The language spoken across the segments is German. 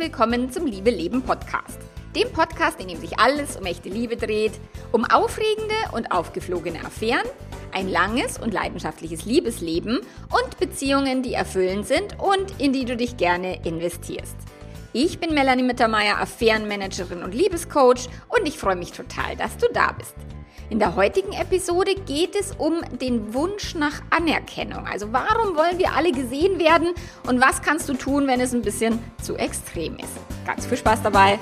willkommen zum Liebe Leben Podcast. Dem Podcast, in dem sich alles um echte Liebe dreht, um aufregende und aufgeflogene Affären, ein langes und leidenschaftliches Liebesleben und Beziehungen, die erfüllend sind und in die du dich gerne investierst. Ich bin Melanie Mittermeier, Affärenmanagerin und Liebescoach und ich freue mich total, dass du da bist. In der heutigen Episode geht es um den Wunsch nach Anerkennung. Also warum wollen wir alle gesehen werden und was kannst du tun, wenn es ein bisschen zu extrem ist? Ganz viel Spaß dabei!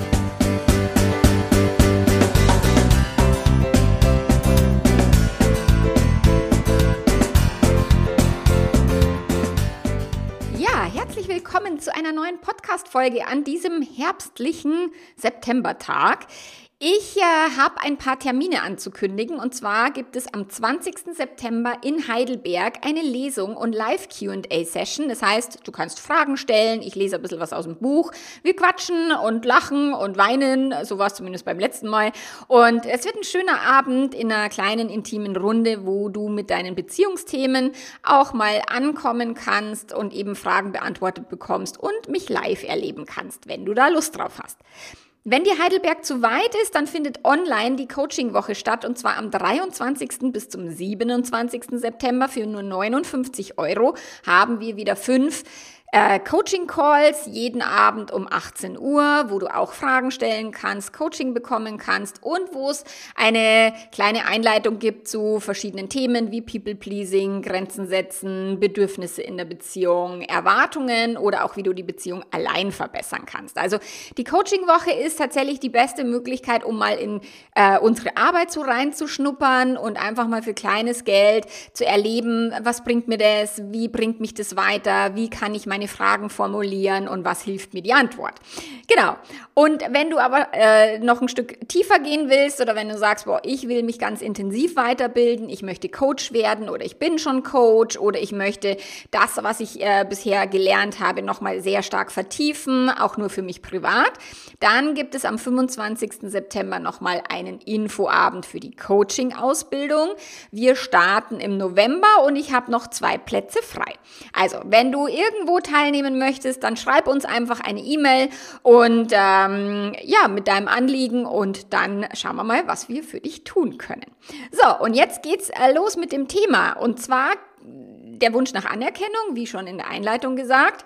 Ja, herzlich willkommen zu einer neuen Podcast-Folge an diesem herbstlichen Septembertag. Ich habe ein paar Termine anzukündigen und zwar gibt es am 20. September in Heidelberg eine Lesung und Live-Q&A-Session. Das heißt, du kannst Fragen stellen, ich lese ein bisschen was aus dem Buch, wir quatschen und lachen und weinen, so war es zumindest beim letzten Mal. Und es wird ein schöner Abend in einer kleinen, intimen Runde, wo du mit deinen Beziehungsthemen auch mal ankommen kannst und eben Fragen beantwortet bekommst und mich live erleben kannst, wenn du da Lust drauf hast. Wenn dir Heidelberg zu weit ist, dann findet online die Coaching-Woche statt und zwar am 23. bis zum 27. September für nur 59 € haben wir wieder 5 Coaching-Calls jeden Abend um 18 Uhr, wo du auch Fragen stellen kannst, Coaching bekommen kannst und wo es eine kleine Einleitung gibt zu verschiedenen Themen wie People-Pleasing, Grenzen setzen, Bedürfnisse in der Beziehung, Erwartungen oder auch wie du die Beziehung allein verbessern kannst. Also die Coaching-Woche ist tatsächlich die beste Möglichkeit, um mal in unsere Arbeit so reinzuschnuppern und einfach mal für kleines Geld zu erleben, was bringt mir das, wie bringt mich das weiter, wie kann ich meine Fragen formulieren und was hilft mir die Antwort. Genau. Und wenn du aber noch ein Stück tiefer gehen willst oder wenn du sagst, boah, ich will mich ganz intensiv weiterbilden, ich möchte Coach werden oder ich bin schon Coach oder ich möchte das, was ich bisher gelernt habe, nochmal sehr stark vertiefen, auch nur für mich privat, dann gibt es am 25. September nochmal einen Infoabend für die Coaching-Ausbildung. Wir starten im November und ich habe noch 2 Plätze frei. Also, wenn du irgendwo teilnehmen möchtest, dann schreib uns einfach eine E-Mail und mit deinem Anliegen und dann schauen wir mal, was wir für dich tun können. So, und jetzt geht's los mit dem Thema und zwar der Wunsch nach Anerkennung, wie schon in der Einleitung gesagt,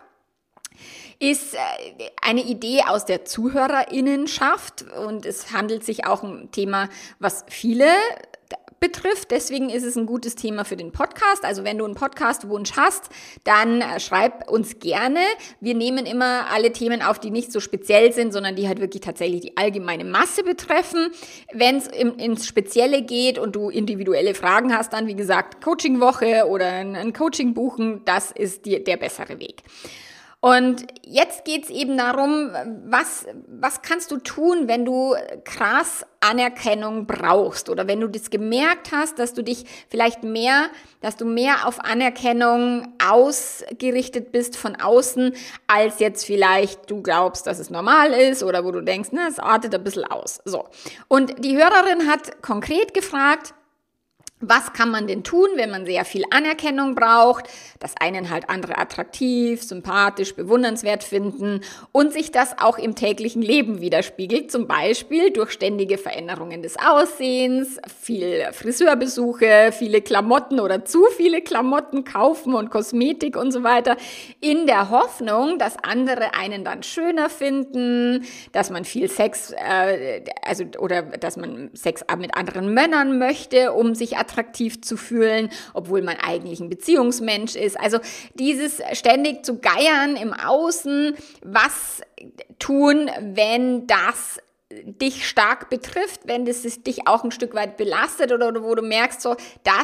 ist eine Idee aus der ZuhörerInnenschaft und es handelt sich auch um ein Thema, was viele betrifft. Deswegen ist es ein gutes Thema für den Podcast. Also wenn du einen Podcast-Wunsch hast, dann schreib uns gerne. Wir nehmen immer alle Themen auf, die nicht so speziell sind, sondern die halt wirklich tatsächlich die allgemeine Masse betreffen. Wenn es ins Spezielle geht und du individuelle Fragen hast, dann wie gesagt Coaching-Woche oder ein Coaching buchen, das ist der bessere Weg. Und jetzt geht's eben darum, was kannst du tun, wenn du krass Anerkennung brauchst oder wenn du das gemerkt hast, dass du mehr auf Anerkennung ausgerichtet bist von außen, als jetzt vielleicht du glaubst, dass es normal ist oder wo du denkst, es artet ein bisschen aus. So. Und die Hörerin hat konkret gefragt, was kann man denn tun, wenn man sehr viel Anerkennung braucht, dass einen halt andere attraktiv, sympathisch, bewundernswert finden und sich das auch im täglichen Leben widerspiegelt, zum Beispiel durch ständige Veränderungen des Aussehens, viel Friseurbesuche, viele Klamotten oder zu viele Klamotten kaufen und Kosmetik und so weiter, in der Hoffnung, dass andere einen dann schöner finden, dass man viel Sex, oder dass man Sex mit anderen Männern möchte, um sich attraktiv zu fühlen, obwohl man eigentlich ein Beziehungsmensch ist. Also dieses ständig zu geiern im Außen, was tun, wenn das dich stark betrifft, wenn das dich auch ein Stück weit belastet oder wo du merkst, so,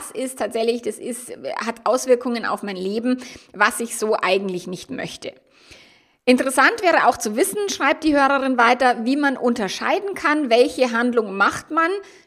hat Auswirkungen auf mein Leben, was ich so eigentlich nicht möchte. Interessant wäre auch zu wissen, schreibt die Hörerin weiter, wie man unterscheiden kann, welche Handlung macht man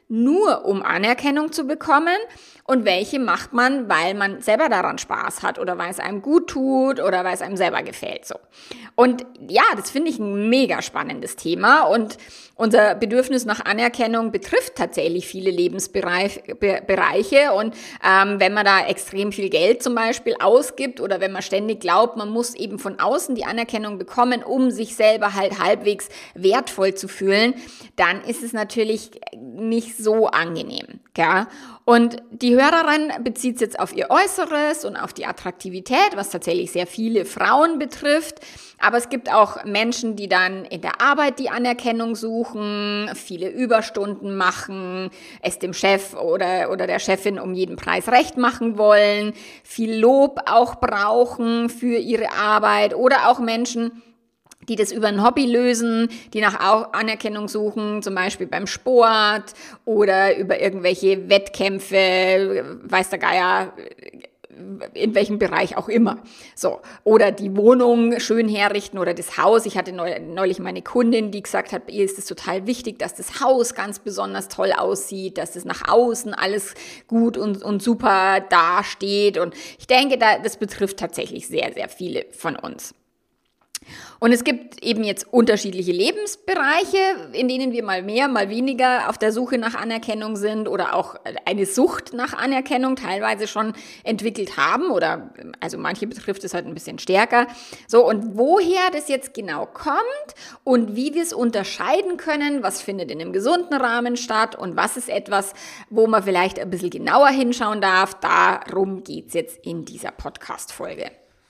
nur um Anerkennung zu bekommen und welche macht man, weil man selber daran Spaß hat oder weil es einem gut tut oder weil es einem selber gefällt. So. Und ja, das finde ich ein mega spannendes Thema und unser Bedürfnis nach Anerkennung betrifft tatsächlich viele Lebensbereiche und wenn man da extrem viel Geld zum Beispiel ausgibt oder wenn man ständig glaubt, man muss eben von außen die Anerkennung bekommen, um sich selber halt halbwegs wertvoll zu fühlen, dann ist es natürlich nicht so angenehm. Ja? Und die Hörerin bezieht es jetzt auf ihr Äußeres und auf die Attraktivität, was tatsächlich sehr viele Frauen betrifft. Aber es gibt auch Menschen, die dann in der Arbeit die Anerkennung suchen, viele Überstunden machen, es dem Chef oder der Chefin um jeden Preis recht machen wollen, viel Lob auch brauchen für ihre Arbeit oder auch Menschen, die das über ein Hobby lösen, die nach Anerkennung suchen, zum Beispiel beim Sport oder über irgendwelche Wettkämpfe, weiß der Geier, in welchem Bereich auch immer. So. Oder die Wohnung schön herrichten oder das Haus. Ich hatte neulich meine Kundin, die gesagt hat, ihr ist es total wichtig, dass das Haus ganz besonders toll aussieht, dass es nach außen alles gut und super dasteht. Und ich denke, das betrifft tatsächlich sehr, sehr viele von uns. Und es gibt eben jetzt unterschiedliche Lebensbereiche, in denen wir mal mehr, mal weniger auf der Suche nach Anerkennung sind oder auch eine Sucht nach Anerkennung teilweise schon entwickelt haben oder also manche betrifft es halt ein bisschen stärker. So, und woher das jetzt genau kommt und wie wir es unterscheiden können, was findet in einem gesunden Rahmen statt und was ist etwas, wo man vielleicht ein bisschen genauer hinschauen darf, darum geht's jetzt in dieser Podcast-Folge.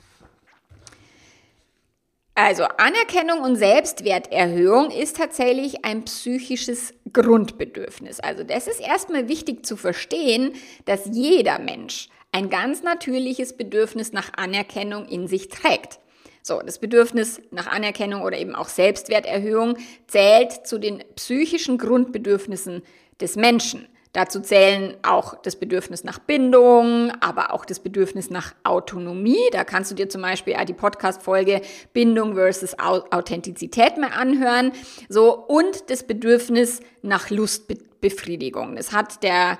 Also Anerkennung und Selbstwerterhöhung ist tatsächlich ein psychisches Grundbedürfnis. Also das ist erstmal wichtig zu verstehen, dass jeder Mensch ein ganz natürliches Bedürfnis nach Anerkennung in sich trägt. So, das Bedürfnis nach Anerkennung oder eben auch Selbstwerterhöhung zählt zu den psychischen Grundbedürfnissen des Menschen. Dazu zählen auch das Bedürfnis nach Bindung, aber auch das Bedürfnis nach Autonomie. Da kannst du dir zum Beispiel die Podcast-Folge Bindung versus Authentizität mal anhören. So, und das Bedürfnis nach Lustbefriedigung. Das hat der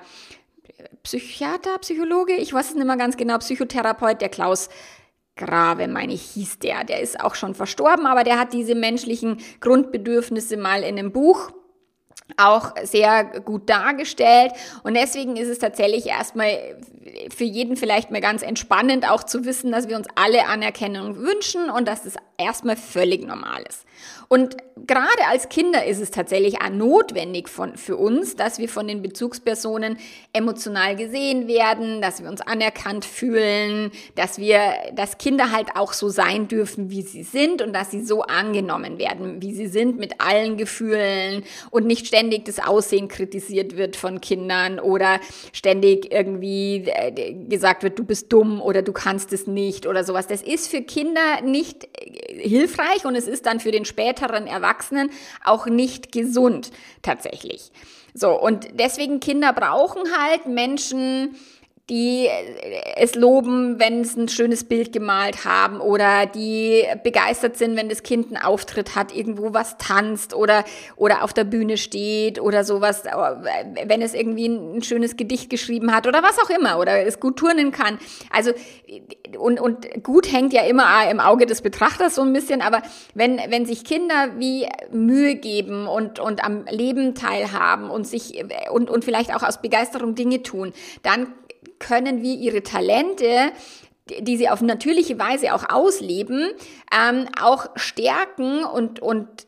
Psychologe, ich weiß es nicht mehr ganz genau, Psychotherapeut, der Klaus Grave, meine ich, hieß der. Der ist auch schon verstorben, aber der hat diese menschlichen Grundbedürfnisse mal in einem Buch auch sehr gut dargestellt und deswegen ist es tatsächlich erstmal für jeden vielleicht mal ganz entspannend auch zu wissen, dass wir uns alle Anerkennung wünschen und dass es erstmal völlig normal ist. Und gerade als Kinder ist es tatsächlich auch notwendig für uns, dass wir von den Bezugspersonen emotional gesehen werden, dass wir uns anerkannt fühlen, dass Kinder halt auch so sein dürfen, wie sie sind und dass sie so angenommen werden, wie sie sind, mit allen Gefühlen und nicht ständig das Aussehen kritisiert wird von Kindern oder ständig irgendwie gesagt wird, du bist dumm oder du kannst es nicht oder sowas. Das ist für Kinder nicht hilfreich und es ist dann für den späteren Erwachsenen auch nicht gesund tatsächlich. So, und deswegen Kinder brauchen halt Menschen, die es loben, wenn es ein schönes Bild gemalt haben oder die begeistert sind, wenn das Kind einen Auftritt hat, irgendwo was tanzt oder auf der Bühne steht oder sowas, wenn es irgendwie ein schönes Gedicht geschrieben hat oder was auch immer oder es gut turnen kann. Also und gut hängt ja immer im Auge des Betrachters so ein bisschen, aber wenn sich Kinder wie Mühe geben und am Leben teilhaben und sich und vielleicht auch aus Begeisterung Dinge tun, dann können wir ihre Talente, die sie auf natürliche Weise auch ausleben, auch stärken und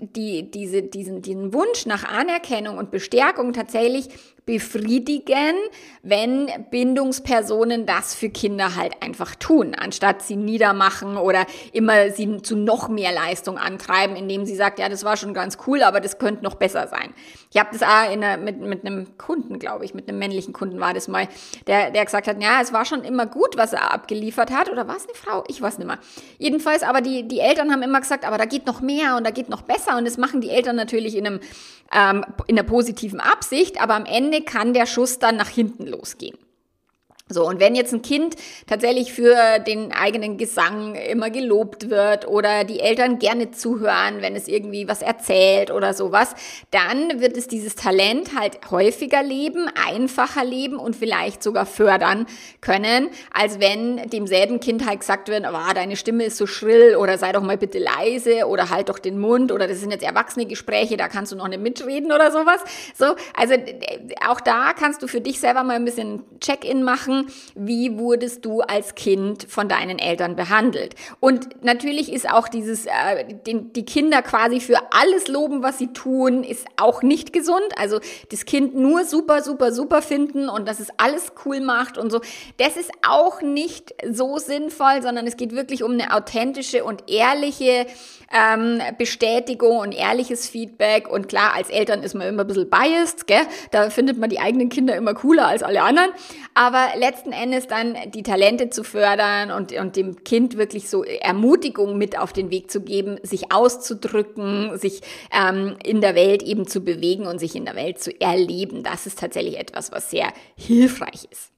diesen Wunsch nach Anerkennung und Bestärkung tatsächlich befriedigen, wenn Bindungspersonen das für Kinder halt einfach tun, anstatt sie niedermachen oder immer sie zu noch mehr Leistung antreiben, indem sie sagt, ja, das war schon ganz cool, aber das könnte noch besser sein. Ich habe das auch mit einem Kunden, glaube ich, mit einem männlichen Kunden war das mal, der gesagt hat, ja, es war schon immer gut, was er abgeliefert hat, oder war es eine Frau? Ich weiß nicht mehr. Jedenfalls, aber die Eltern haben immer gesagt, aber da geht noch mehr und da geht noch besser und das machen die Eltern natürlich in einer positiven Absicht, aber am Ende kann der Schuss dann nach hinten losgehen. So, und wenn jetzt ein Kind tatsächlich für den eigenen Gesang immer gelobt wird oder die Eltern gerne zuhören, wenn es irgendwie was erzählt oder sowas, dann wird es dieses Talent halt häufiger leben, einfacher leben und vielleicht sogar fördern können, als wenn demselben Kind halt gesagt wird, oh, deine Stimme ist so schrill oder sei doch mal bitte leise oder halt doch den Mund oder das sind jetzt erwachsene Gespräche, da kannst du noch nicht mitreden oder sowas. So, also auch da kannst du für dich selber mal ein bisschen Check-in machen. Wie wurdest du als Kind von deinen Eltern behandelt? Und natürlich ist auch dieses, die Kinder quasi für alles loben, was sie tun, ist auch nicht gesund. Also das Kind nur super, super, super finden und dass es alles cool macht und so, das ist auch nicht so sinnvoll, sondern es geht wirklich um eine authentische und ehrliche Bestätigung und ehrliches Feedback. Und klar, als Eltern ist man immer ein bisschen biased, gell? Da findet man die eigenen Kinder immer cooler als alle anderen. Aber letzten Endes dann die Talente zu fördern und dem Kind wirklich so Ermutigung mit auf den Weg zu geben, sich auszudrücken, sich in der Welt eben zu bewegen und sich in der Welt zu erleben. Das ist tatsächlich etwas, was sehr hilfreich ist.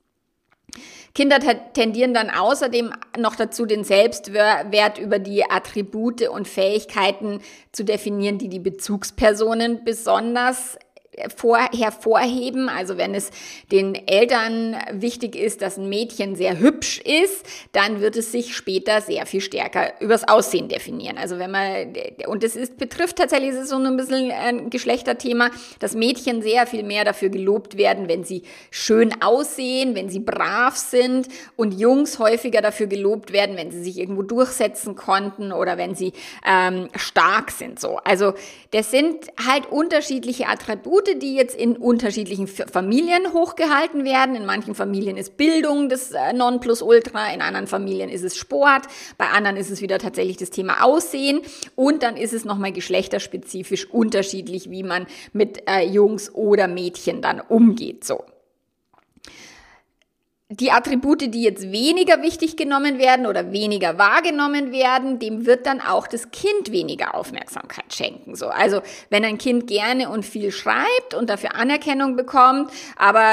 Kinder tendieren dann außerdem noch dazu, den Selbstwert über die Attribute und Fähigkeiten zu definieren, die die Bezugspersonen besonders hervorheben. Also wenn es den Eltern wichtig ist, dass ein Mädchen sehr hübsch ist, dann wird es sich später sehr viel stärker übers Aussehen definieren. Also wenn man, und betrifft tatsächlich, es ist so ein bisschen ein Geschlechterthema, dass Mädchen sehr viel mehr dafür gelobt werden, wenn sie schön aussehen, wenn sie brav sind und Jungs häufiger dafür gelobt werden, wenn sie sich irgendwo durchsetzen konnten oder wenn sie stark sind. So. Also das sind halt unterschiedliche Attribute, die jetzt in unterschiedlichen Familien hochgehalten werden. In manchen Familien ist Bildung das Nonplusultra, in anderen Familien ist es Sport, bei anderen ist es wieder tatsächlich das Thema Aussehen und dann ist es nochmal geschlechterspezifisch unterschiedlich, wie man mit Jungs oder Mädchen dann umgeht. So. Die Attribute, die jetzt weniger wichtig genommen werden oder weniger wahrgenommen werden, dem wird dann auch das Kind weniger Aufmerksamkeit schenken. So, also wenn ein Kind gerne und viel schreibt und dafür Anerkennung bekommt, aber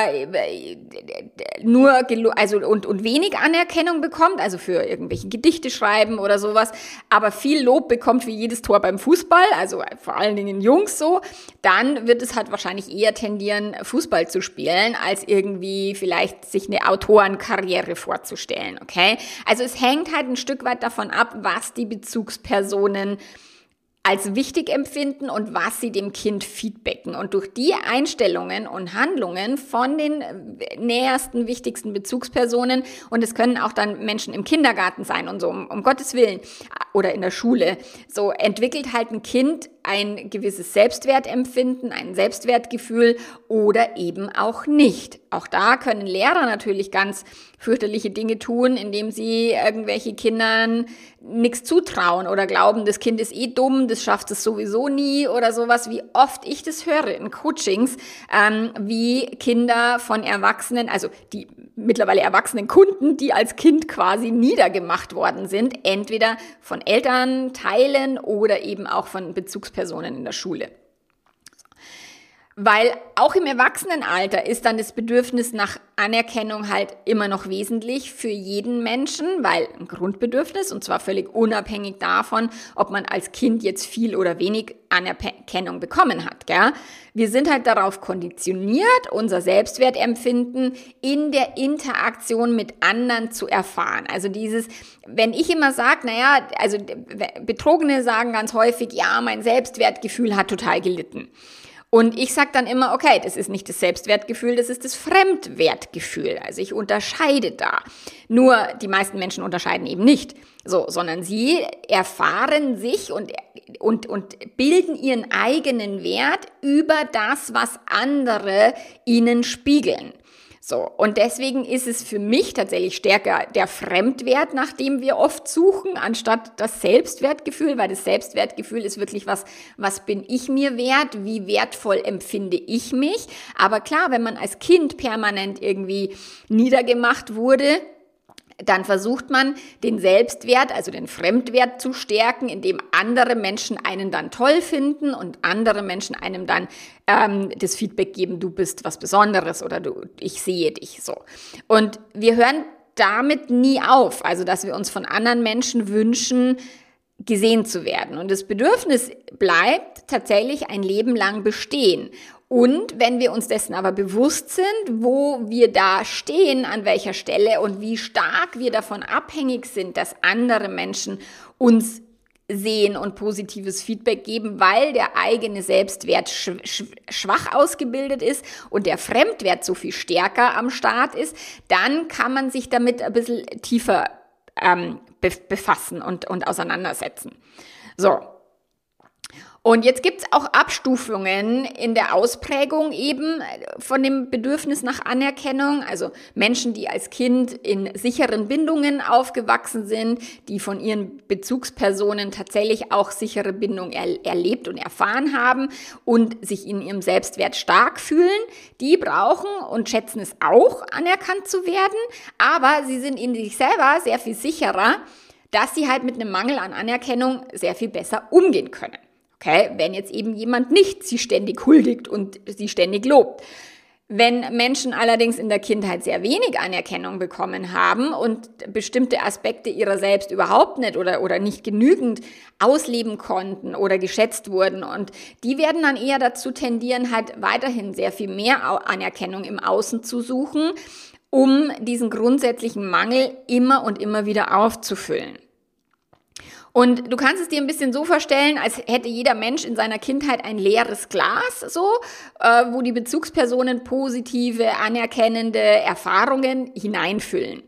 und wenig Anerkennung bekommt, also für irgendwelche Gedichte schreiben oder sowas, aber viel Lob bekommt für jedes Tor beim Fußball, also vor allen Dingen Jungs so, dann wird es halt wahrscheinlich eher tendieren, Fußball zu spielen, als irgendwie vielleicht sich eine Autorenkarriere vorzustellen, okay? Also es hängt halt ein Stück weit davon ab, was die Bezugspersonen als wichtig empfinden und was sie dem Kind feedbacken. Und durch die Einstellungen und Handlungen von den nähersten, wichtigsten Bezugspersonen, und es können auch dann Menschen im Kindergarten sein und so, um Gottes Willen, oder in der Schule, so entwickelt halt ein Kind ein gewisses Selbstwertempfinden, ein Selbstwertgefühl oder eben auch nicht. Auch da können Lehrer natürlich ganz fürchterliche Dinge tun, indem sie irgendwelche Kindern nichts zutrauen oder glauben, das Kind ist eh dumm, das schafft es sowieso nie oder sowas. Wie oft ich das höre in Coachings, wie Kinder von Erwachsenen, also die mittlerweile erwachsenen Kunden, die als Kind quasi niedergemacht worden sind, entweder von Elternteilen oder eben auch von Bezugspersonen in der Schule. Weil auch im Erwachsenenalter ist dann das Bedürfnis nach Anerkennung halt immer noch wesentlich für jeden Menschen, weil ein Grundbedürfnis, und zwar völlig unabhängig davon, ob man als Kind jetzt viel oder wenig Anerkennung bekommen hat. Gell? Wir sind halt darauf konditioniert, unser Selbstwertempfinden in der Interaktion mit anderen zu erfahren. Also dieses, wenn ich immer sage, naja, also Betrogene sagen ganz häufig, ja, mein Selbstwertgefühl hat total gelitten. Und ich sage dann immer, okay, das ist nicht das Selbstwertgefühl, das ist das Fremdwertgefühl. Also ich unterscheide da. Nur die meisten Menschen unterscheiden eben nicht, so, sondern sie erfahren sich und bilden ihren eigenen Wert über das, was andere ihnen spiegeln. So, und deswegen ist es für mich tatsächlich stärker der Fremdwert, nach dem wir oft suchen, anstatt das Selbstwertgefühl, weil das Selbstwertgefühl ist wirklich was bin ich mir wert, wie wertvoll empfinde ich mich. Aber klar, wenn man als Kind permanent irgendwie niedergemacht wurde, dann versucht man, den Selbstwert, also den Fremdwert zu stärken, indem andere Menschen einen dann toll finden und andere Menschen einem dann das Feedback geben, du bist was Besonderes oder ich sehe dich so. Und wir hören damit nie auf, also dass wir uns von anderen Menschen wünschen, gesehen zu werden. Und das Bedürfnis bleibt tatsächlich ein Leben lang bestehen. Und wenn wir uns dessen aber bewusst sind, wo wir da stehen, an welcher Stelle und wie stark wir davon abhängig sind, dass andere Menschen uns sehen und positives Feedback geben, weil der eigene Selbstwert schwach ausgebildet ist und der Fremdwert so viel stärker am Start ist, dann kann man sich damit ein bisschen tiefer befassen und auseinandersetzen. So. Und jetzt gibt's auch Abstufungen in der Ausprägung eben von dem Bedürfnis nach Anerkennung. Also Menschen, die als Kind in sicheren Bindungen aufgewachsen sind, die von ihren Bezugspersonen tatsächlich auch sichere Bindung erlebt und erfahren haben und sich in ihrem Selbstwert stark fühlen, die brauchen und schätzen es auch, anerkannt zu werden, aber sie sind in sich selber sehr viel sicherer, dass sie halt mit einem Mangel an Anerkennung sehr viel besser umgehen können. Okay, wenn jetzt eben jemand nicht sie ständig huldigt und sie ständig lobt. Wenn Menschen allerdings in der Kindheit sehr wenig Anerkennung bekommen haben und bestimmte Aspekte ihrer selbst überhaupt nicht oder nicht genügend ausleben konnten oder geschätzt wurden, und die werden dann eher dazu tendieren, halt weiterhin sehr viel mehr Anerkennung im Außen zu suchen, um diesen grundsätzlichen Mangel immer und immer wieder aufzufüllen. Und du kannst es dir ein bisschen so vorstellen, als hätte jeder Mensch in seiner Kindheit ein leeres Glas, wo die Bezugspersonen positive, anerkennende Erfahrungen hineinfüllen.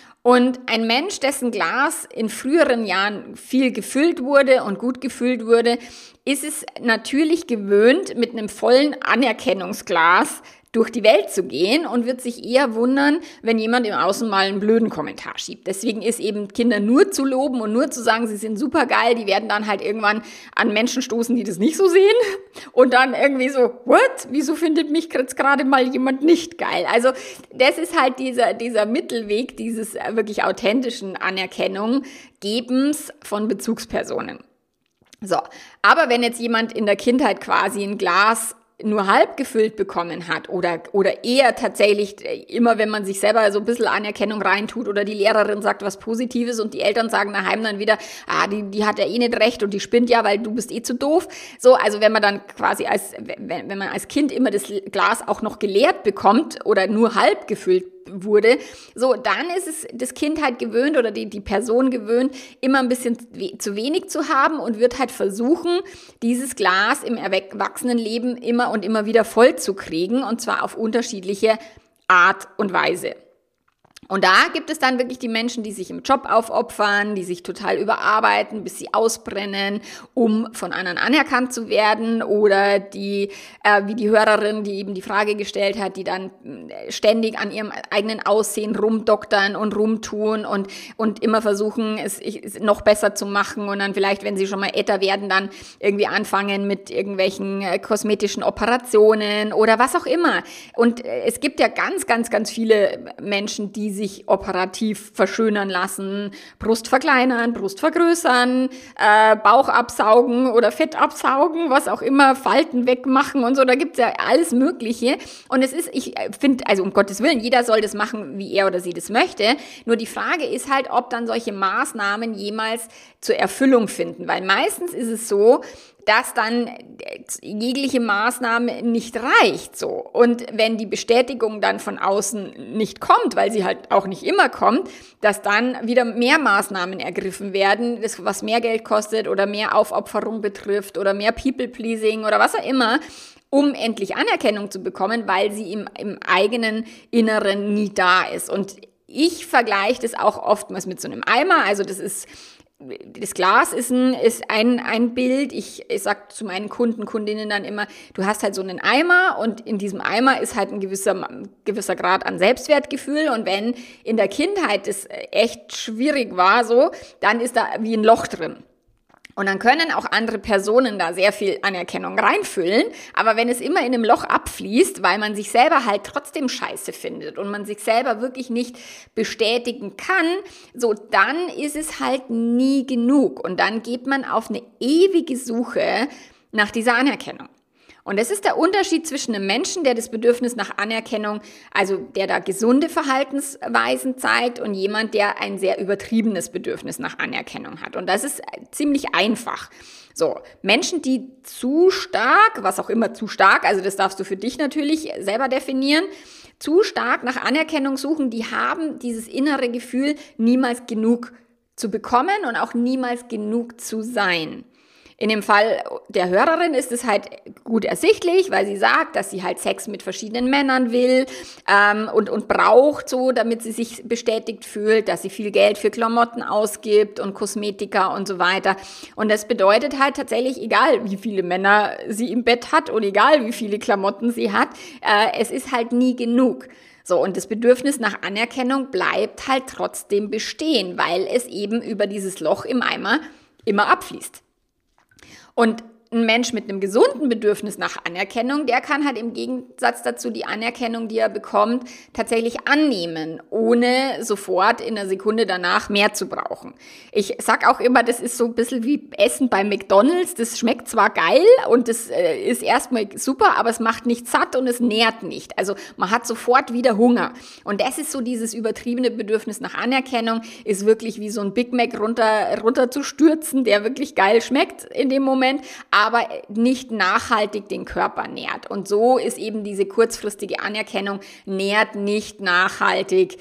Und ein Mensch, dessen Glas in früheren Jahren viel gefüllt wurde und gut gefüllt wurde, ist es natürlich gewöhnt, mit einem vollen Anerkennungsglas durch die Welt zu gehen und wird sich eher wundern, wenn jemand im Außen mal einen blöden Kommentar schiebt. Deswegen ist eben Kinder nur zu loben und nur zu sagen, sie sind super geil, die werden dann halt irgendwann an Menschen stoßen, die das nicht so sehen und dann irgendwie so, what? Wieso findet mich jetzt gerade mal jemand nicht geil? Also das ist halt dieser Mittelweg, dieses wirklich authentischen Anerkennung-Gebens von Bezugspersonen. So, aber wenn jetzt jemand in der Kindheit quasi ein Glas nur halb gefüllt bekommen hat oder eher tatsächlich immer, wenn man sich selber so ein bisschen Anerkennung reintut oder die Lehrerin sagt was Positives und die Eltern sagen daheim dann wieder, die hat ja eh nicht recht und die spinnt ja, weil du bist eh zu doof. So, also wenn man dann quasi wenn man als Kind immer das Glas auch noch geleert bekommt oder nur halb gefüllt wurde, so, dann ist es das Kind halt gewöhnt oder die Person gewöhnt, immer ein bisschen zu wenig zu haben und wird halt versuchen, dieses Glas im Erwachsenenleben immer und immer wieder voll zu kriegen, und zwar auf unterschiedliche Art und Weise. Und da gibt es dann wirklich die Menschen, die sich im Job aufopfern, die sich total überarbeiten, bis sie ausbrennen, um von anderen anerkannt zu werden, oder die, wie die Hörerin, die eben die Frage gestellt hat, die dann ständig an ihrem eigenen Aussehen rumdoktern und rumtun und immer versuchen, es noch besser zu machen, und dann vielleicht, wenn sie schon mal älter werden, dann irgendwie anfangen mit irgendwelchen kosmetischen Operationen oder was auch immer. Und es gibt ja ganz, ganz, ganz viele Menschen, die sich operativ verschönern lassen, Brust verkleinern, Brust vergrößern, Bauch absaugen oder Fett absaugen, was auch immer, Falten wegmachen und so, da gibt's ja alles Mögliche. Und ich finde, also um Gottes Willen, jeder soll das machen, wie er oder sie das möchte. Nur die Frage ist halt, ob dann solche Maßnahmen jemals zur Erfüllung finden, weil meistens ist es so, dass dann jegliche Maßnahme nicht reicht, so. Und wenn die Bestätigung dann von außen nicht kommt, weil sie halt auch nicht immer kommt, dass dann wieder mehr Maßnahmen ergriffen werden, das was mehr Geld kostet oder mehr Aufopferung betrifft oder mehr People-Pleasing oder was auch immer, um endlich Anerkennung zu bekommen, weil sie im eigenen Inneren nie da ist. Und ich vergleiche das auch oftmals mit so einem Eimer, also das Glas ist ein Bild. Ich sag zu meinen Kundinnen dann immer, du hast halt so einen Eimer und in diesem Eimer ist halt ein gewisser Grad an Selbstwertgefühl, und wenn in der Kindheit das echt schwierig war, so, dann ist da wie ein Loch drin. Und dann können auch andere Personen da sehr viel Anerkennung reinfüllen. Aber wenn es immer in einem Loch abfließt, weil man sich selber halt trotzdem scheiße findet und man sich selber wirklich nicht bestätigen kann, so dann ist es halt nie genug. Und dann geht man auf eine ewige Suche nach dieser Anerkennung. Und das ist der Unterschied zwischen einem Menschen, der das Bedürfnis nach Anerkennung, also der da gesunde Verhaltensweisen zeigt, und jemand, der ein sehr übertriebenes Bedürfnis nach Anerkennung hat. Und das ist ziemlich einfach. So, Menschen, die zu stark, was auch immer zu stark, also das darfst du für dich natürlich selber definieren, zu stark nach Anerkennung suchen, die haben dieses innere Gefühl, niemals genug zu bekommen und auch niemals genug zu sein. In dem Fall der Hörerin ist es halt gut ersichtlich, weil sie sagt, dass sie halt Sex mit verschiedenen Männern will und braucht so, damit sie sich bestätigt fühlt, dass sie viel Geld für Klamotten ausgibt und Kosmetika und so weiter. Und das bedeutet halt tatsächlich, egal wie viele Männer sie im Bett hat und egal wie viele Klamotten sie hat, es ist halt nie genug. So, und das Bedürfnis nach Anerkennung bleibt halt trotzdem bestehen, weil es eben über dieses Loch im Eimer immer abfließt. Und ein Mensch mit einem gesunden Bedürfnis nach Anerkennung, der kann halt im Gegensatz dazu die Anerkennung, die er bekommt, tatsächlich annehmen, ohne sofort in einer Sekunde danach mehr zu brauchen. Ich sag auch immer, das ist so ein bisschen wie Essen bei McDonald's. Das schmeckt zwar geil und das ist erstmal super, aber es macht nicht satt und es nährt nicht. Also man hat sofort wieder Hunger. Und das ist so dieses übertriebene Bedürfnis nach Anerkennung, ist wirklich wie so ein Big Mac runter zu stürzen, der wirklich geil schmeckt in dem Moment, aber nicht nachhaltig den Körper nährt. Und so ist eben diese kurzfristige Anerkennung nährt nicht nachhaltig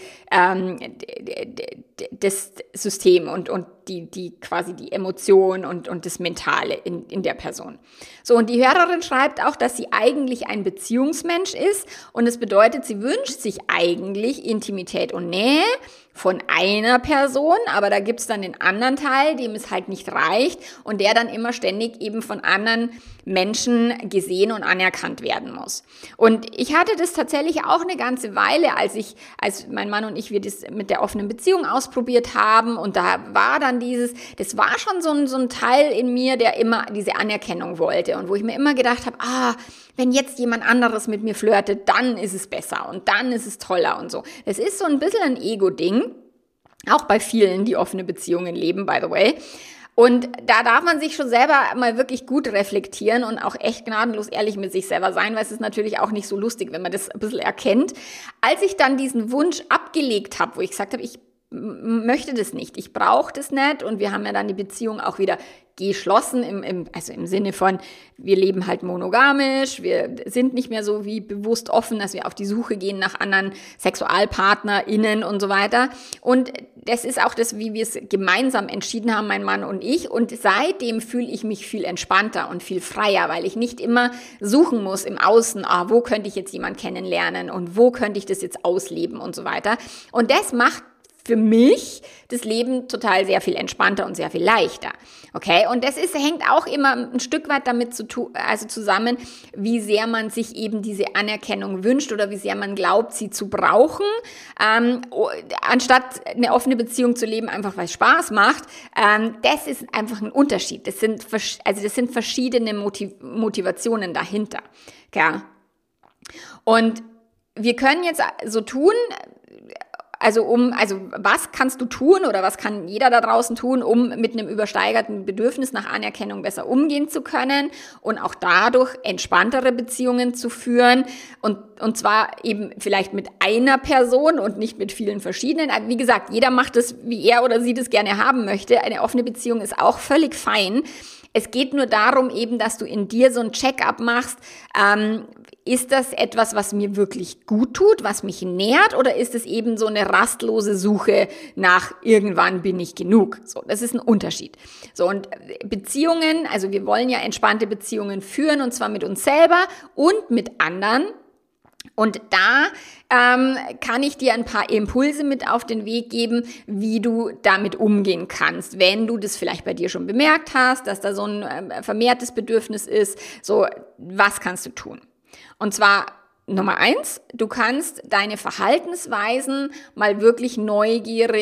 das System und die quasi die Emotion und das Mentale in der Person. So, und die Hörerin schreibt auch, dass sie eigentlich ein Beziehungsmensch ist, und es bedeutet, sie wünscht sich eigentlich Intimität und Nähe von einer Person, aber da gibt's dann den anderen Teil, dem es halt nicht reicht und der dann immer ständig eben von anderen Menschen gesehen und anerkannt werden muss. Und ich hatte das tatsächlich auch eine ganze Weile, als mein Mann und ich, wir das mit der offenen Beziehung ausprobiert haben, und da war dann das war schon so ein Teil in mir, der immer diese Anerkennung wollte und wo ich mir immer gedacht habe, wenn jetzt jemand anderes mit mir flirtet, dann ist es besser und dann ist es toller und so. Das ist so ein bisschen ein Ego-Ding, auch bei vielen, die offene Beziehungen leben, by the way. Und da darf man sich schon selber mal wirklich gut reflektieren und auch echt gnadenlos ehrlich mit sich selber sein, weil es ist natürlich auch nicht so lustig, wenn man das ein bisschen erkennt. Als ich dann diesen Wunsch abgelegt habe, wo ich gesagt habe, ich möchte das nicht, ich brauche das nicht, und wir haben ja dann die Beziehung auch wieder geschlossen, also im Sinne von, wir leben halt monogamisch, wir sind nicht mehr so wie bewusst offen, dass wir auf die Suche gehen nach anderen SexualpartnerInnen und so weiter. Und das ist auch das, wie wir es gemeinsam entschieden haben, mein Mann und ich. Und seitdem fühle ich mich viel entspannter und viel freier, weil ich nicht immer suchen muss im Außen, wo könnte ich jetzt jemanden kennenlernen und wo könnte ich das jetzt ausleben und so weiter. Und das macht für mich das Leben total sehr viel entspannter und sehr viel leichter. Okay? Und das hängt auch immer ein Stück weit damit zusammen, wie sehr man sich eben diese Anerkennung wünscht oder wie sehr man glaubt, sie zu brauchen, anstatt eine offene Beziehung zu leben, einfach weil es Spaß macht. Das ist einfach ein Unterschied. Das sind verschiedene Motivationen dahinter. Okay? Und wir können jetzt so tun, also was kannst du tun oder was kann jeder da draußen tun, um mit einem übersteigerten Bedürfnis nach Anerkennung besser umgehen zu können und auch dadurch entspanntere Beziehungen zu führen, und zwar eben vielleicht mit einer Person und nicht mit vielen verschiedenen. Wie gesagt, jeder macht es, wie er oder sie das gerne haben möchte. Eine offene Beziehung ist auch völlig fein. Es geht nur darum eben, dass du in dir so ein Check-up machst, ist das etwas, was mir wirklich gut tut, was mich nährt, oder ist es eben so eine rastlose Suche nach irgendwann bin ich genug? So, das ist ein Unterschied. So, und Beziehungen, also wir wollen ja entspannte Beziehungen führen, und zwar mit uns selber und mit anderen. Und da kann ich dir ein paar Impulse mit auf den Weg geben, wie du damit umgehen kannst, wenn du das vielleicht bei dir schon bemerkt hast, dass da so ein vermehrtes Bedürfnis ist. So, was kannst du tun? Und zwar Nummer 1, du kannst deine Verhaltensweisen mal wirklich neugierig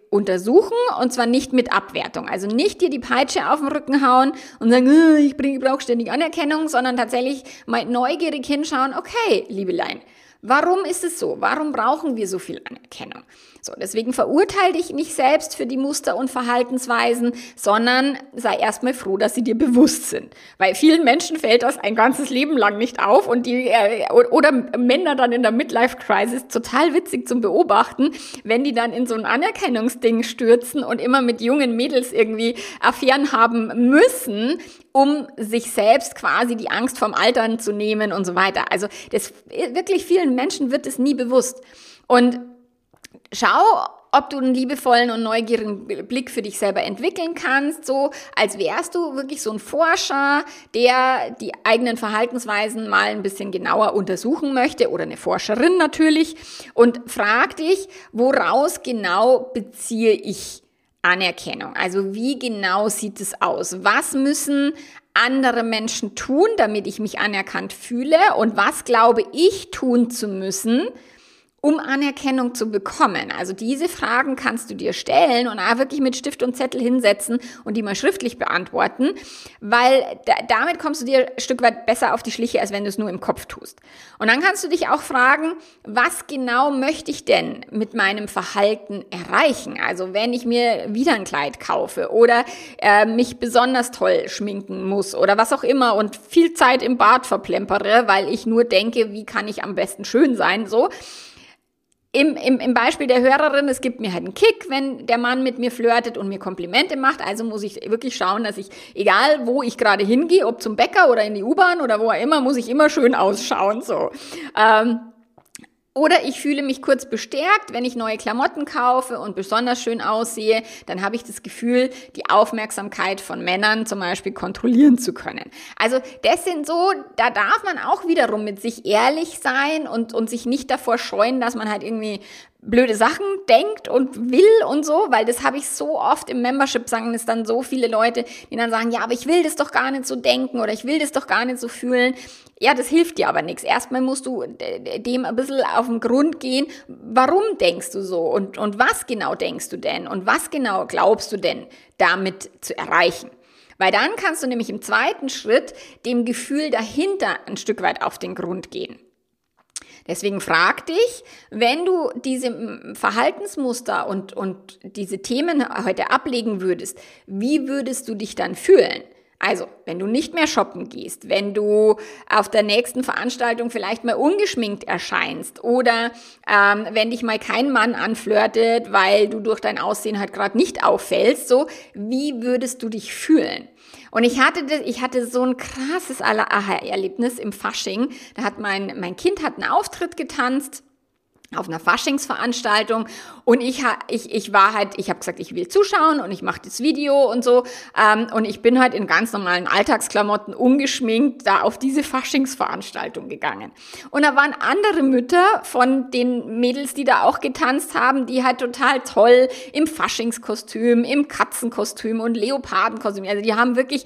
untersuchen und zwar nicht mit Abwertung. Also nicht dir die Peitsche auf den Rücken hauen und sagen, ich brauche ständig Anerkennung, sondern tatsächlich mal neugierig hinschauen, okay, Liebelein, warum ist es so? Warum brauchen wir so viel Anerkennung? So, deswegen verurteile dich nicht selbst für die Muster und Verhaltensweisen, sondern sei erstmal froh, dass sie dir bewusst sind. Weil vielen Menschen fällt das ein ganzes Leben lang nicht auf und oder Männer dann in der Midlife-Crisis total witzig zum Beobachten, wenn die dann in so ein Anerkennungsding stürzen und immer mit jungen Mädels irgendwie Affären haben müssen, um sich selbst quasi die Angst vorm Altern zu nehmen und so weiter. Also das wirklich vielen Menschen wird es nie bewusst. Und schau, ob du einen liebevollen und neugierigen Blick für dich selber entwickeln kannst, so als wärst du wirklich so ein Forscher, der die eigenen Verhaltensweisen mal ein bisschen genauer untersuchen möchte oder eine Forscherin natürlich und frag dich, woraus genau beziehe ich Anerkennung? Also wie genau sieht es aus? Was müssen andere Menschen tun, damit ich mich anerkannt fühle? Und was glaube ich tun zu müssen, um Anerkennung zu bekommen? Also diese Fragen kannst du dir stellen und auch wirklich mit Stift und Zettel hinsetzen und die mal schriftlich beantworten, weil damit kommst du dir ein Stück weit besser auf die Schliche, als wenn du es nur im Kopf tust. Und dann kannst du dich auch fragen, was genau möchte ich denn mit meinem Verhalten erreichen? Also wenn ich mir wieder ein Kleid kaufe oder mich besonders toll schminken muss oder was auch immer und viel Zeit im Bad verplempere, weil ich nur denke, wie kann ich am besten schön sein, so. Im Beispiel der Hörerin, es gibt mir halt einen Kick, wenn der Mann mit mir flirtet und mir Komplimente macht. Also muss ich wirklich schauen, dass ich, egal wo ich gerade hingehe, ob zum Bäcker oder in die U-Bahn oder wo auch immer, muss ich immer schön ausschauen, so. Oder ich fühle mich kurz bestärkt, wenn ich neue Klamotten kaufe und besonders schön aussehe, dann habe ich das Gefühl, die Aufmerksamkeit von Männern zum Beispiel kontrollieren zu können. Also das sind so, da darf man auch wiederum mit sich ehrlich sein und sich nicht davor scheuen, dass man halt irgendwie blöde Sachen denkt und will und so, weil das habe ich so oft im Membership, sagen es dann so viele Leute, die dann sagen, ja, aber ich will das doch gar nicht so denken oder ich will das doch gar nicht so fühlen. Ja, das hilft dir aber nichts. Erstmal musst du dem ein bisschen auf den Grund gehen. Warum denkst du so? Und was genau denkst du denn? Und was genau glaubst du denn damit zu erreichen? Weil dann kannst du nämlich im zweiten Schritt dem Gefühl dahinter ein Stück weit auf den Grund gehen. Deswegen frag dich, wenn du diese Verhaltensmuster und diese Themen heute ablegen würdest, wie würdest du dich dann fühlen? Also, wenn du nicht mehr shoppen gehst, wenn du auf der nächsten Veranstaltung vielleicht mal ungeschminkt erscheinst oder wenn dich mal kein Mann anflirtet, weil du durch dein Aussehen halt gerade nicht auffällst, so, wie würdest du dich fühlen? Und ich hatte so ein krasses Aha-Erlebnis im Fasching. Da hat mein Kind hat einen Auftritt getanzt auf einer Faschingsveranstaltung und ich habe gesagt, ich will zuschauen und ich mache das Video und so und ich bin halt in ganz normalen Alltagsklamotten ungeschminkt da auf diese Faschingsveranstaltung gegangen. Und da waren andere Mütter von den Mädels, die da auch getanzt haben, die halt total toll im Faschingskostüm, im Katzenkostüm und Leopardenkostüm, also die haben wirklich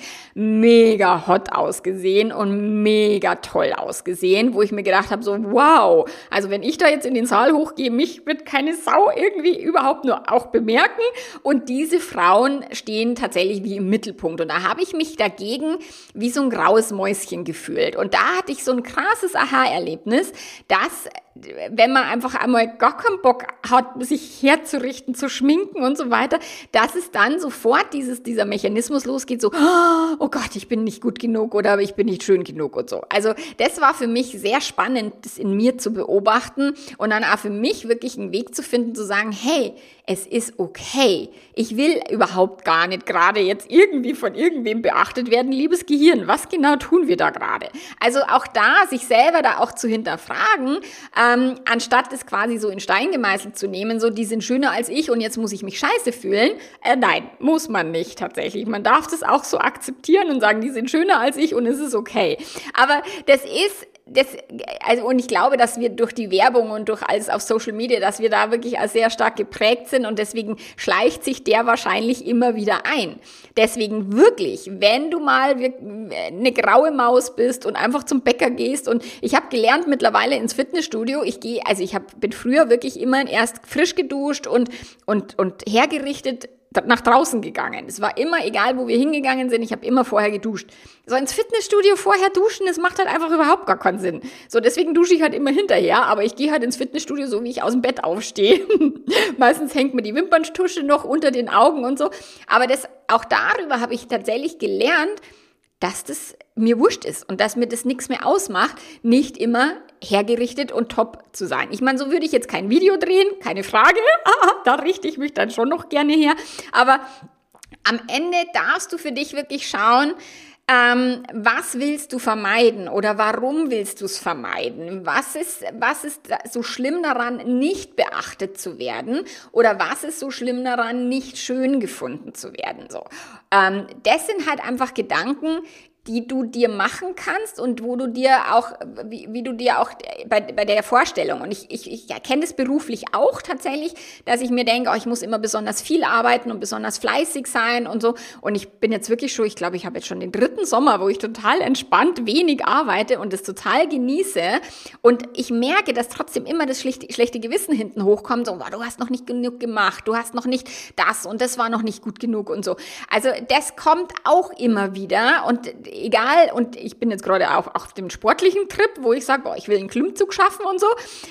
mega hot ausgesehen und mega toll ausgesehen, wo ich mir gedacht habe, so wow, also wenn ich da jetzt in den Saal hochgehe, mich wird keine Sau irgendwie überhaupt nur auch bemerken und diese Frauen stehen tatsächlich wie im Mittelpunkt und da habe ich mich dagegen wie so ein graues Mäuschen gefühlt und da hatte ich so ein krasses Aha-Erlebnis, dass wenn man einfach einmal gar keinen Bock hat, sich herzurichten, zu schminken und so weiter, dass es dann sofort dieser Mechanismus losgeht, so, oh Gott, ich bin nicht gut genug oder ich bin nicht schön genug und so. Also das war für mich sehr spannend, das in mir zu beobachten und dann auch für mich wirklich einen Weg zu finden, zu sagen, hey, es ist okay. Ich will überhaupt gar nicht gerade jetzt irgendwie von irgendwem beachtet werden, liebes Gehirn. Was genau tun wir da gerade? Also auch da, sich selber da auch zu hinterfragen, anstatt es quasi so in Stein gemeißelt zu nehmen, so die sind schöner als ich und jetzt muss ich mich scheiße fühlen. Nein, muss man nicht tatsächlich. Man darf das auch so akzeptieren und sagen, die sind schöner als ich und es ist okay. Aber das ist und ich glaube, dass wir durch die Werbung und durch alles auf Social Media, dass wir da wirklich sehr stark geprägt sind und deswegen schleicht sich der wahrscheinlich immer wieder ein. Deswegen wirklich, wenn du mal eine graue Maus bist und einfach zum Bäcker gehst, und ich habe gelernt mittlerweile ins Fitnessstudio, bin früher wirklich immer erst frisch geduscht und hergerichtet nach draußen gegangen. Es war immer, egal wo wir hingegangen sind, ich habe immer vorher geduscht. So ins Fitnessstudio vorher duschen, das macht halt einfach überhaupt gar keinen Sinn. So, deswegen dusche ich halt immer hinterher, aber ich gehe halt ins Fitnessstudio, so wie ich aus dem Bett aufstehe. Meistens hängt mir die Wimperntusche noch unter den Augen und so. Aber auch darüber habe ich tatsächlich gelernt, dass das mir wurscht ist und dass mir das nichts mehr ausmacht, nicht immer hergerichtet und top zu sein. Ich meine, so würde ich jetzt kein Video drehen, keine Frage, da richte ich mich dann schon noch gerne her, aber am Ende darfst du für dich wirklich schauen, was willst du vermeiden oder warum willst du es vermeiden? Was ist so schlimm daran, nicht beachtet zu werden oder was ist so schlimm daran, nicht schön gefunden zu werden? So, das sind halt einfach Gedanken, die du dir machen kannst und wo du dir auch, wie du dir auch bei der Vorstellung, und ich erkenne das beruflich auch tatsächlich, dass ich mir denke, ich muss immer besonders viel arbeiten und besonders fleißig sein und so, und ich bin jetzt wirklich schon, ich glaube, ich habe jetzt schon den 3. Sommer, wo ich total entspannt wenig arbeite und das total genieße, und ich merke, dass trotzdem immer das schlechte Gewissen hinten hochkommt, so, du hast noch nicht genug gemacht, du hast noch nicht das und das war noch nicht gut genug und so. Also das kommt auch immer wieder, und egal, und ich bin jetzt gerade auch auf dem sportlichen Trip, wo ich sage, ich will einen Klimmzug schaffen und so,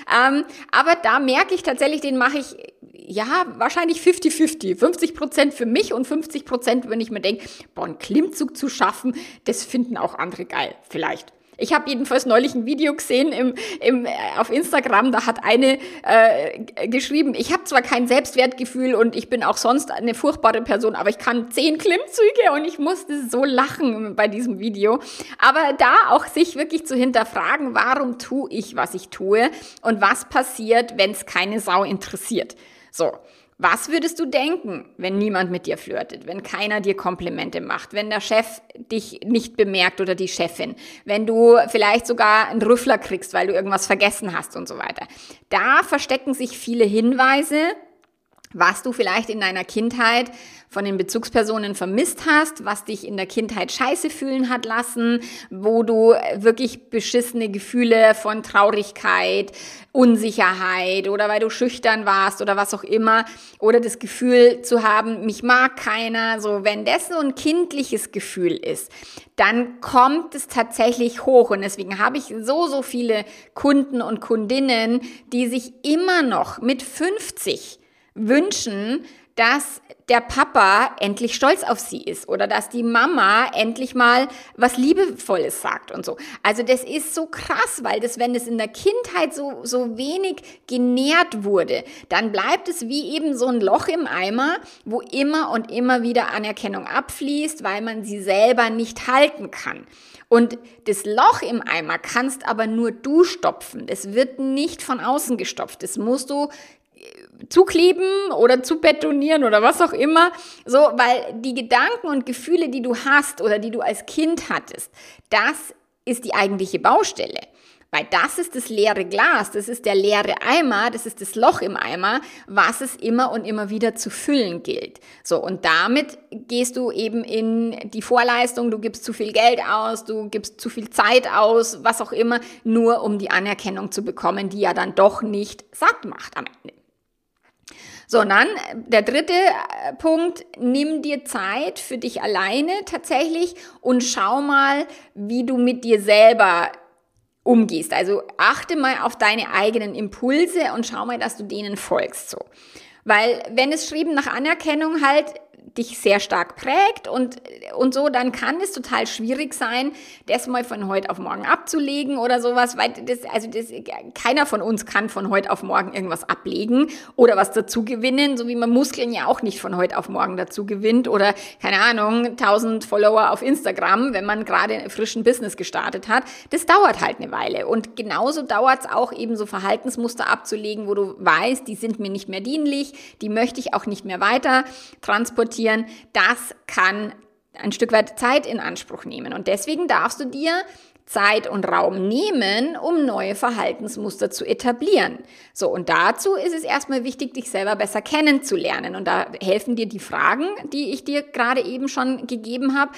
aber da merke ich tatsächlich, den mache ich wahrscheinlich 50-50, 50% für mich und 50%, wenn ich mir denke, einen Klimmzug zu schaffen, das finden auch andere geil, vielleicht. Ich habe jedenfalls neulich ein Video gesehen auf Instagram, da hat eine geschrieben, ich habe zwar kein Selbstwertgefühl und ich bin auch sonst eine furchtbare Person, aber ich kann 10 Klimmzüge, und ich musste so lachen bei diesem Video. Aber da auch sich wirklich zu hinterfragen, warum tue ich, was ich tue und was passiert, wenn es keine Sau interessiert. So. Was würdest du denken, wenn niemand mit dir flirtet, wenn keiner dir Komplimente macht, wenn der Chef dich nicht bemerkt oder die Chefin, wenn du vielleicht sogar einen Rüffler kriegst, weil du irgendwas vergessen hast und so weiter? Da verstecken sich viele Hinweise, was du vielleicht in deiner Kindheit von den Bezugspersonen vermisst hast, was dich in der Kindheit scheiße fühlen hat lassen, wo du wirklich beschissene Gefühle von Traurigkeit, Unsicherheit oder weil du schüchtern warst oder was auch immer, oder das Gefühl zu haben, mich mag keiner, so, wenn das so ein kindliches Gefühl ist, dann kommt es tatsächlich hoch, und deswegen habe ich so viele Kunden und Kundinnen, die sich immer noch mit 50 wünschen, dass der Papa endlich stolz auf sie ist oder dass die Mama endlich mal was Liebevolles sagt und so. Also das ist so krass, weil wenn es in der Kindheit so wenig genährt wurde, dann bleibt es wie eben so ein Loch im Eimer, wo immer und immer wieder Anerkennung abfließt, weil man sie selber nicht halten kann. Und das Loch im Eimer kannst aber nur du stopfen. Es wird nicht von außen gestopft. Das musst du zukleben oder zubetonieren oder was auch immer, so, weil die Gedanken und Gefühle, die du hast oder die du als Kind hattest, das ist die eigentliche Baustelle. Weil das ist das leere Glas, das ist der leere Eimer, das ist das Loch im Eimer, was es immer und immer wieder zu füllen gilt. So, und damit gehst du eben in die Vorleistung, du gibst zu viel Geld aus, du gibst zu viel Zeit aus, was auch immer, nur um die Anerkennung zu bekommen, die ja dann doch nicht satt macht am Ende. So, und dann der 3. Punkt, nimm dir Zeit für dich alleine tatsächlich und schau mal, wie du mit dir selber umgehst. Also achte mal auf deine eigenen Impulse und schau mal, dass du denen folgst. So. Weil wenn es Streben nach Anerkennung halt dich sehr stark prägt und so, dann kann es total schwierig sein, das mal von heute auf morgen abzulegen oder sowas, weil keiner von uns kann von heute auf morgen irgendwas ablegen oder was dazu gewinnen, so wie man Muskeln ja auch nicht von heute auf morgen dazu gewinnt oder, keine Ahnung, 1000 Follower auf Instagram, wenn man gerade einen frischen Business gestartet hat. Das dauert halt eine Weile, und genauso dauert es auch eben so Verhaltensmuster abzulegen, wo du weißt, die sind mir nicht mehr dienlich, die möchte ich auch nicht mehr weiter transportieren. Das kann ein Stück weit Zeit in Anspruch nehmen. Und deswegen darfst du dir Zeit und Raum nehmen, um neue Verhaltensmuster zu etablieren. So, und dazu ist es erstmal wichtig, dich selber besser kennenzulernen. Und da helfen dir die Fragen, die ich dir gerade eben schon gegeben habe,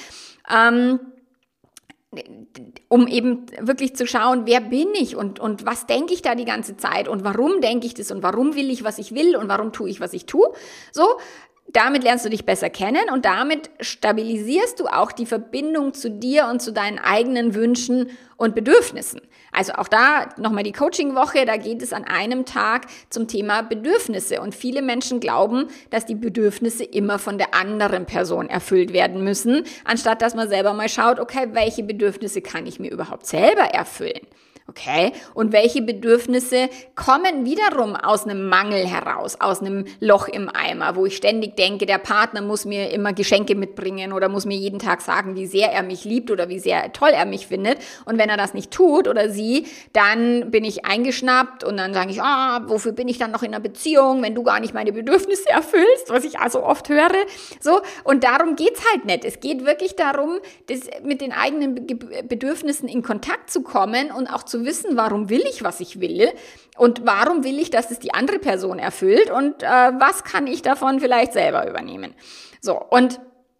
um eben wirklich zu schauen, wer bin ich und was denke ich da die ganze Zeit und warum denke ich das und warum will ich, was ich will und warum tue ich, was ich tue. So, damit lernst du dich besser kennen und damit stabilisierst du auch die Verbindung zu dir und zu deinen eigenen Wünschen und Bedürfnissen. Also auch da nochmal die Coaching-Woche, da geht es an einem Tag zum Thema Bedürfnisse. Und viele Menschen glauben, dass die Bedürfnisse immer von der anderen Person erfüllt werden müssen, anstatt dass man selber mal schaut, okay, welche Bedürfnisse kann ich mir überhaupt selber erfüllen? Okay, und welche Bedürfnisse kommen wiederum aus einem Mangel heraus, aus einem Loch im Eimer, wo ich ständig denke, der Partner muss mir immer Geschenke mitbringen oder muss mir jeden Tag sagen, wie sehr er mich liebt oder wie sehr toll er mich findet. Und wenn er das nicht tut oder sie, dann bin ich eingeschnappt und dann sage ich, wofür bin ich dann noch in einer Beziehung, wenn du gar nicht meine Bedürfnisse erfüllst, was ich also oft höre. So, und darum geht's halt nicht. Es geht wirklich darum, mit den eigenen Bedürfnissen in Kontakt zu kommen und auch zu wissen, warum will ich, was ich will und warum will ich, dass es die andere Person erfüllt und was kann ich davon vielleicht selber übernehmen. So, und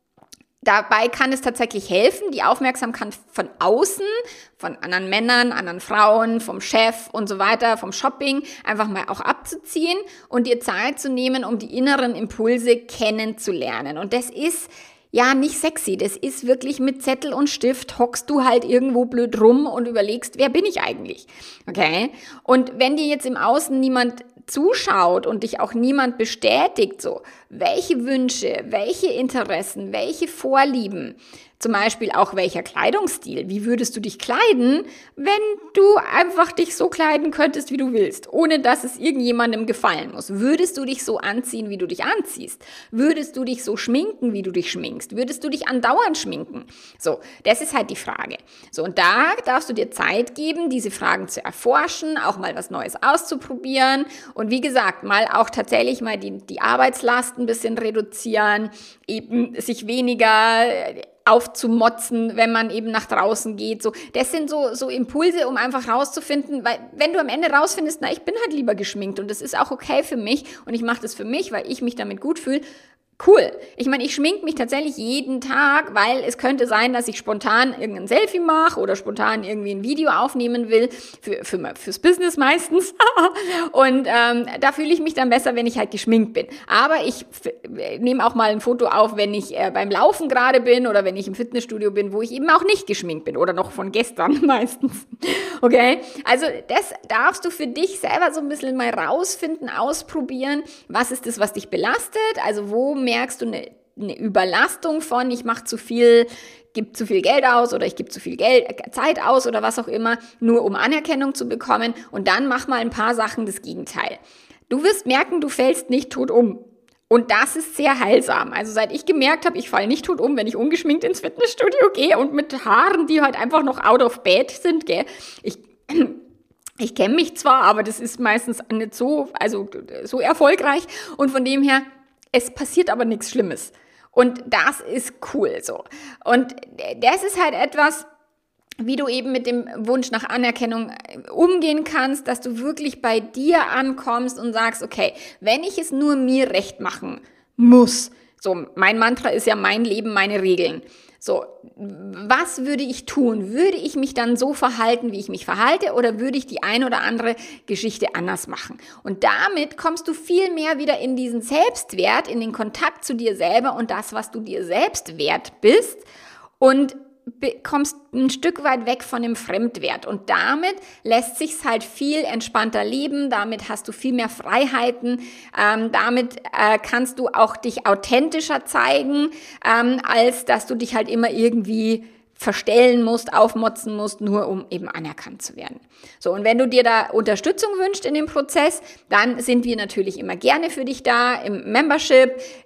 dabei kann es tatsächlich helfen, die Aufmerksamkeit von außen, von anderen Männern, anderen Frauen, vom Chef und so weiter, vom Shopping, einfach mal auch abzuziehen und dir Zeit zu nehmen, um die inneren Impulse kennenzulernen. Und das ist ja nicht sexy, das ist wirklich mit Zettel und Stift, hockst du halt irgendwo blöd rum und überlegst, wer bin ich eigentlich? Okay? Und wenn dir jetzt im Außen niemand zuschaut und dich auch niemand bestätigt, so, welche Wünsche, welche Interessen, welche Vorlieben, zum Beispiel auch welcher Kleidungsstil, wie würdest du dich kleiden, wenn du einfach dich so kleiden könntest, wie du willst, ohne dass es irgendjemandem gefallen muss? Würdest du dich so anziehen, wie du dich anziehst? Würdest du dich so schminken, wie du dich schminkst? Würdest du dich andauernd schminken? So, das ist halt die Frage. So, und da darfst du dir Zeit geben, diese Fragen zu erforschen, auch mal was Neues auszuprobieren und wie gesagt, mal auch tatsächlich mal die Arbeitslast ein bisschen reduzieren, eben sich weniger aufzumotzen, wenn man eben nach draußen geht. So, das sind so Impulse, um einfach rauszufinden, weil wenn du am Ende rausfindest, ich bin halt lieber geschminkt und das ist auch okay für mich und ich mache das für mich, weil ich mich damit gut fühle, cool. Ich meine, ich schminke mich tatsächlich jeden Tag, weil es könnte sein, dass ich spontan irgendein Selfie mache oder spontan irgendwie ein Video aufnehmen will, fürs Business meistens. Und da fühle ich mich dann besser, wenn ich halt geschminkt bin. Aber ich nehme auch mal ein Foto auf, wenn ich beim Laufen gerade bin oder wenn ich im Fitnessstudio bin, wo ich eben auch nicht geschminkt bin oder noch von gestern meistens. Okay? Also das darfst du für dich selber so ein bisschen mal rausfinden, ausprobieren. Was ist das, was dich belastet? Also wo merkst du eine Überlastung von, ich mache zu viel, gebe zu viel Geld aus oder ich gebe zu viel Zeit aus oder was auch immer, nur um Anerkennung zu bekommen und dann mach mal ein paar Sachen das Gegenteil. Du wirst merken, du fällst nicht tot um. Und das ist sehr heilsam. Also seit ich gemerkt habe, ich falle nicht tot um, wenn ich ungeschminkt ins Fitnessstudio gehe und mit Haaren, die halt einfach noch out of bed sind, gell? Ich kenne mich zwar, aber das ist meistens nicht so erfolgreich und von dem her, es passiert aber nichts Schlimmes. Und das ist cool so. Und das ist halt etwas, wie du eben mit dem Wunsch nach Anerkennung umgehen kannst, dass du wirklich bei dir ankommst und sagst, okay, wenn ich es nur mir recht machen muss, so mein Mantra ist ja mein Leben, meine Regeln. So, was würde ich tun? Würde ich mich dann so verhalten, wie ich mich verhalte, oder würde ich die ein oder andere Geschichte anders machen? Und damit kommst du viel mehr wieder in diesen Selbstwert, in den Kontakt zu dir selber und das, was du dir selbst wert bist und kommst ein Stück weit weg von dem Fremdwert und damit lässt sich's halt viel entspannter leben, damit hast du viel mehr Freiheiten, damit kannst du auch dich authentischer zeigen, als dass du dich halt immer irgendwie verstellen musst, aufmotzen musst, nur um eben anerkannt zu werden. So, und wenn du dir da Unterstützung wünschst in dem Prozess, dann sind wir natürlich immer gerne für dich da im Membership.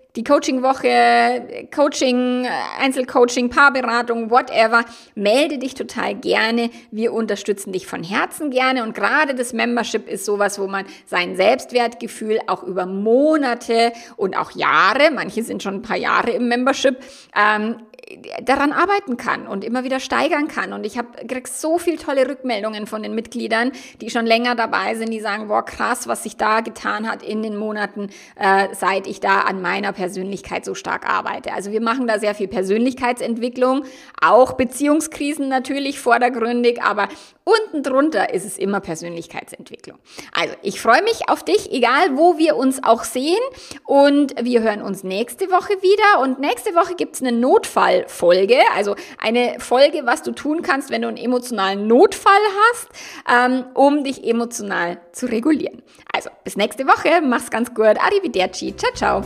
die Coaching-Woche, Coaching, Einzelcoaching, Paarberatung, whatever, melde dich total gerne. Wir unterstützen dich von Herzen gerne und gerade das Membership ist sowas, wo man sein Selbstwertgefühl auch über Monate und auch Jahre, manche sind schon ein paar Jahre im Membership, daran arbeiten kann und immer wieder steigern kann. Und ich krieg so viel tolle Rückmeldungen von den Mitgliedern, die schon länger dabei sind, die sagen, boah, krass, was sich da getan hat in den Monaten, seit ich da an meiner Persönlichkeit so stark arbeite. Also wir machen da sehr viel Persönlichkeitsentwicklung, auch Beziehungskrisen natürlich vordergründig, aber unten drunter ist es immer Persönlichkeitsentwicklung. Also ich freue mich auf dich, egal wo wir uns auch sehen und wir hören uns nächste Woche wieder und nächste Woche gibt's eine Notfallfolge, also eine Folge, was du tun kannst, wenn du einen emotionalen Notfall hast, um dich emotional zu regulieren. Also bis nächste Woche, mach's ganz gut, arrivederci, ciao, ciao.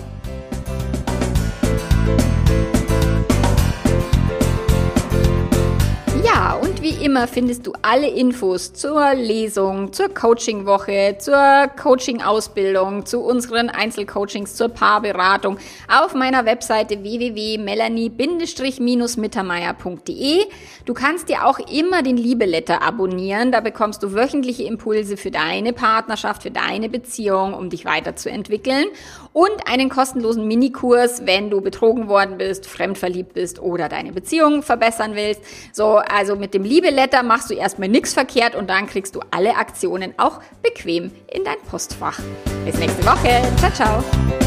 Ja, und wie immer findest du alle Infos zur Lesung, zur Coaching-Woche, zur Coaching-Ausbildung, zu unseren Einzelcoachings, zur Paarberatung auf meiner Webseite www.melanie-mittermeier.de. Du kannst dir auch immer den Liebeletter abonnieren, da bekommst du wöchentliche Impulse für deine Partnerschaft, für deine Beziehung, um dich weiterzuentwickeln und einen kostenlosen Minikurs, wenn du betrogen worden bist, fremdverliebt bist oder deine Beziehung verbessern willst. So, also mit dem Liebeletter machst du erstmal nichts verkehrt und dann kriegst du alle Aktionen auch bequem in dein Postfach. Bis nächste Woche. Ciao, ciao.